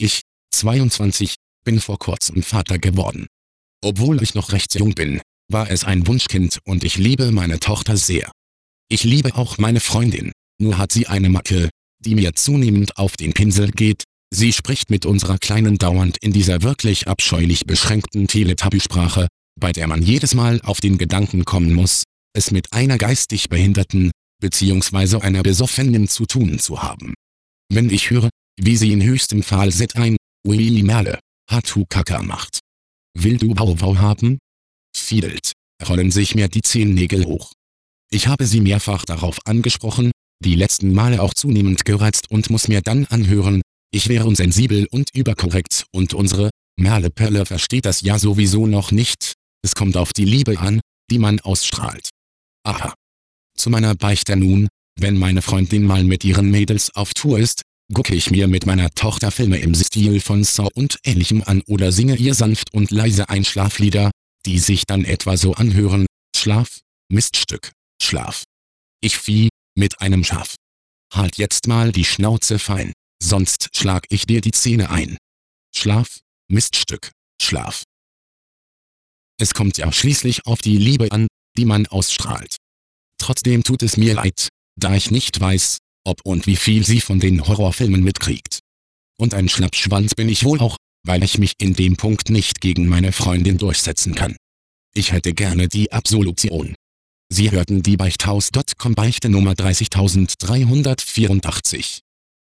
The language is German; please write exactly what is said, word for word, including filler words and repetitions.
Ich, zweiundzwanzig, bin vor kurzem Vater geworden. Obwohl ich noch recht jung bin, war es ein Wunschkind und ich liebe meine Tochter sehr. Ich liebe auch meine Freundin, nur hat sie eine Macke, die mir zunehmend auf den Pinsel geht. Sie spricht mit unserer Kleinen dauernd in dieser wirklich abscheulich beschränkten Teletubby-Sprache, bei der man jedes Mal auf den Gedanken kommen muss, es mit einer geistig Behinderten bzw. einer Besoffenen zu tun zu haben. Wenn ich höre, wie sie in höchstem Fall Z ein Willy Merle, Hatu Kaka macht. Will du Wow-Wow haben? Fiedelt, rollen sich mir die Zehennägel hoch. Ich habe sie mehrfach darauf angesprochen, die letzten Male auch zunehmend gereizt und muss mir dann anhören, ich wäre unsensibel und überkorrekt und unsere Merle-Perle versteht das ja sowieso noch nicht, es kommt auf die Liebe an, die man ausstrahlt. Aha. Zu meiner Beichte nun, wenn meine Freundin mal mit ihren Mädels auf Tour ist, gucke ich mir mit meiner Tochter Filme im Stil von Saw und Ähnlichem an oder singe ihr sanft und leise Einschlaflieder, die sich dann etwa so anhören: Schlaf, Miststück, Schlaf. Ich Vieh, mit einem Schaf. Halt jetzt mal die Schnauze fein, sonst schlag ich dir die Zähne ein. Schlaf, Miststück, Schlaf. Es kommt ja schließlich auf die Liebe an, die man ausstrahlt. Trotzdem tut es mir leid, da ich nicht weiß, ob und wie viel sie von den Horrorfilmen mitkriegt. Und ein Schlappschwanz bin ich wohl auch, weil ich mich in dem Punkt nicht gegen meine Freundin durchsetzen kann. Ich hätte gerne die Absolution. Sie hörten die Beichthaus Punkt com Beichte Nummer dreißigtausenddreihundertvierundachtzig.